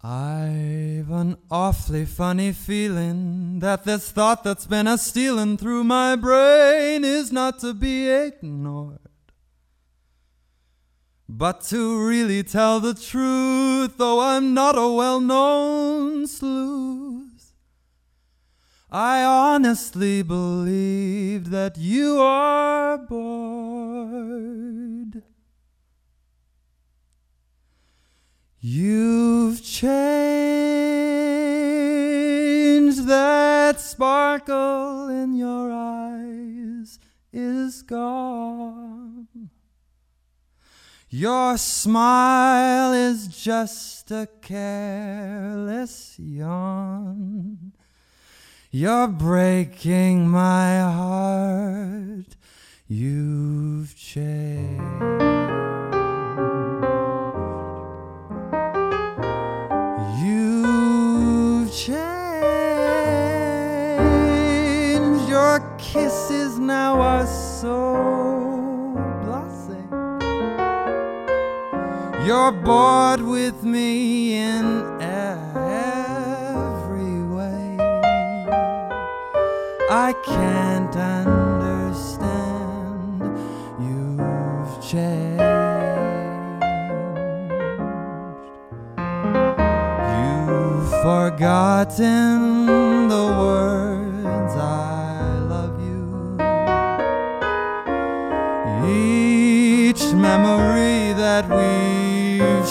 I've an awfully funny feeling that this thought that's been a-stealing through my brain is not to be ignored, but to really tell the truth, though I'm not a well-known sleuth, I honestly believe that you are bored. You've changed, that sparkle in your eyes is gone. Your smile is just a careless yawn. You're breaking my heart. You've changed. You've changed. Your kisses now are so blasé. You're bored with me in every way. I can't understand. You've changed. Forgotten the words I love you. Each memory that we've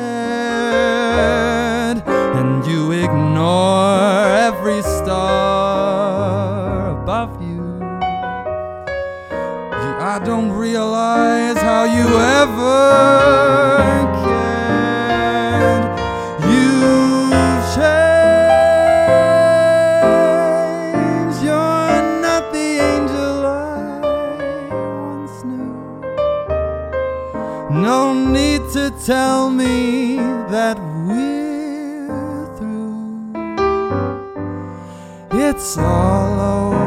shared, and you ignore every star above you. I don't realize how you ever cared. Change, you're not the angel I once knew. No need to tell me that we're through. It's all over.